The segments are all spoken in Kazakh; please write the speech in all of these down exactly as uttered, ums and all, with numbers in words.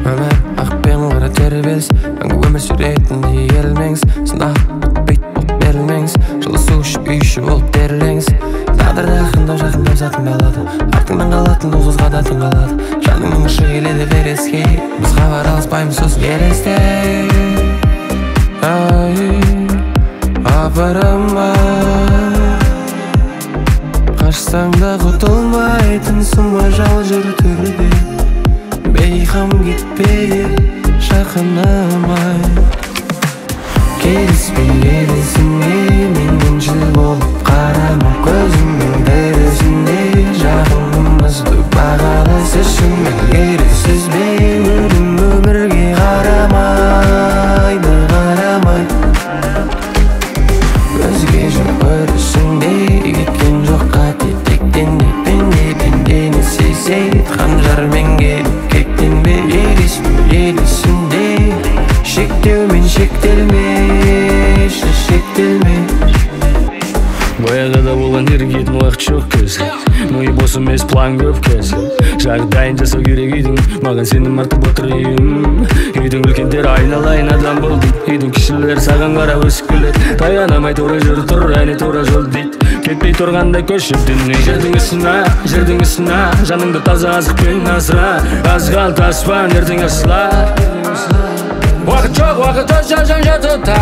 Өмір ақ пен қара тербеліс, мәңгі өмір сүретіндей елмеңіз. Сынақ бітпейді болып берілмеңіз, жылы су ішіп үй іші болып берілеңіз. Тағдырда ақындау жақындау сатын балады, артыңнан қалатын ұзға да тың қалады. Жаныңның ұшы келеді вереске, біз хабар алыспаймыз сосын елесте. Ай, апарама, қашсаң да құтылмайтын сұма жал жүр түрде. Бейхам кетпе, жақынамай. Келіспей келісіңе менен жыл болып қарама. Көзіңнің дәрісінде жағыңымызды бағалас үшін мен ерісіз бе өлім өмірге қарамайды, қарамай. Өзге жоқ өрісіңде кеткен жоқ қате тектен де пенде пендені сезеді қанжармен келіп кектенбе. Елеспе елесінде шектеумен шектелмеші, шектелме. Баяғыда болған еркетін уақыт жоқ кез, миы бос емес план көп кез. Жағдайын жасау керек үйдің, маған сенім артып отыр үйім. Үйдің үлкендері айналайын адам болдым, үйдің кішілері саған қарап өсіп келеді. Таянамай тура жүр тұр, әне тура жол дейді, кетпей тұрғанда көшіп дүние. Жердің үстіне, жердің үстіне, жаныңды таза азықпен асыра. Аз қалды аспан, ертең ашылар. Уақыт жоқ, уақыт өз жазам жатыда,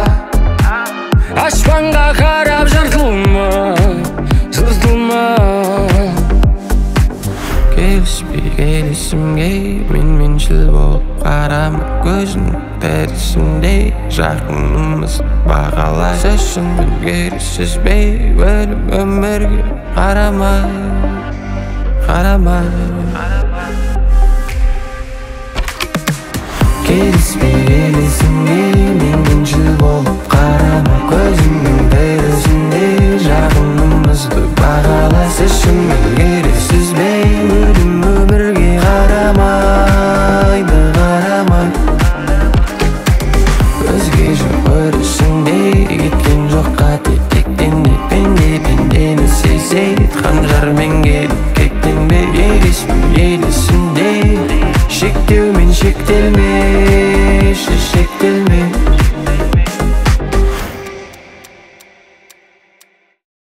аспанға қарап жыртылма, жыртылма. Келіспей келісімге мен-меншіл болып қарама. Көзің тәрісінде жақынымыз бағалас үшін мен ерісіз бе өлім өмірге қарамай, қарамай. Келіспей келісімге мен-меншіл болып қарама. Көзіңнің тәрісінде жағынымызды бағалас үшін мен ерісіз бе өлім өмірге қарамайды, қарамай. Өзге жоқ өрісіңде кеткен жоқ қате тектен де пенде пендені сезеді қанжармен келіп кектенбе. Елеспе елесінде шектеумен шектелмеші, шектелме.